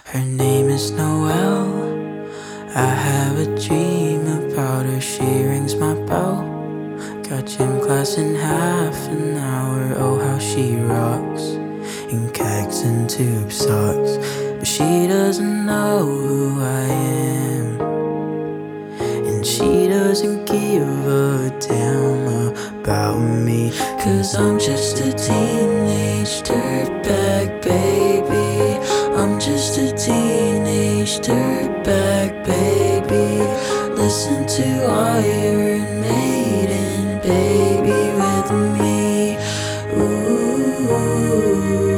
Her name is Noelle. I have a dream about her. She rings my bell. Got gym class in half an hour. Oh, how she rocks in kegs and tube socks. But she doesn't know who I am, and she doesn't give a damn about me. 'Cause I'm just a teenage dirtbag baby. I'm just a teenage dirtbag baby. Listen to Iron Maiden, baby, with me. Ooh.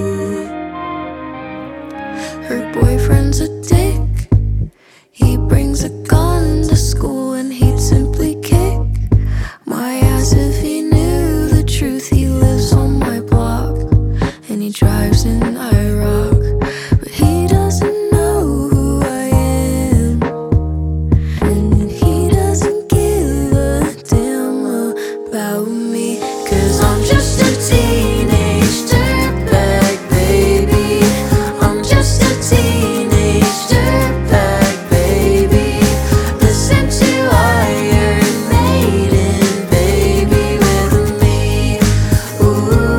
Her boyfriend's a dick. He brings a gun to school and he'd simply kick my ass if he knew the truth. He lives on my block and he drives in IROC, but he doesn't know who I am, and he doesn't give a damn about me. 'Cause I'm just a teenage dirtbag baby. I'm just a teenage dirtbag baby. Listen to Iron Maiden, baby, with me. Ooh.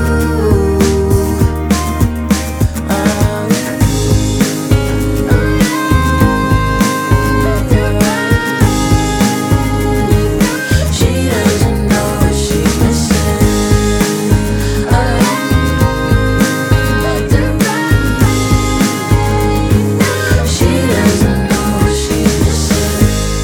She doesn't know what she's missing. She doesn't know what she's missing.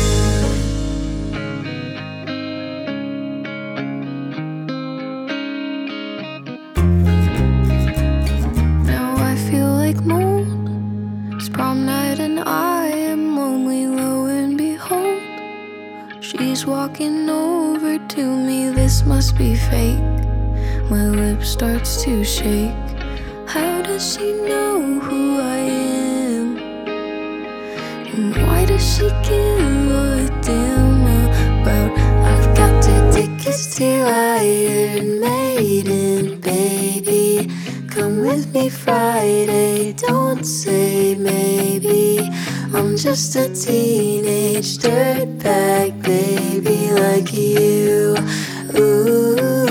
Now I feel like moon. It's prom night and I am lonely. Lo and behold, she's walking over to me. This must be fake. My lip starts to shake. How does she know who I am? And why does she give a damn about? I've got 2 tickets to Iron Maiden, baby. Come with me Friday, don't say maybe. I'm just a teenage dirtbag baby like you. Ooh.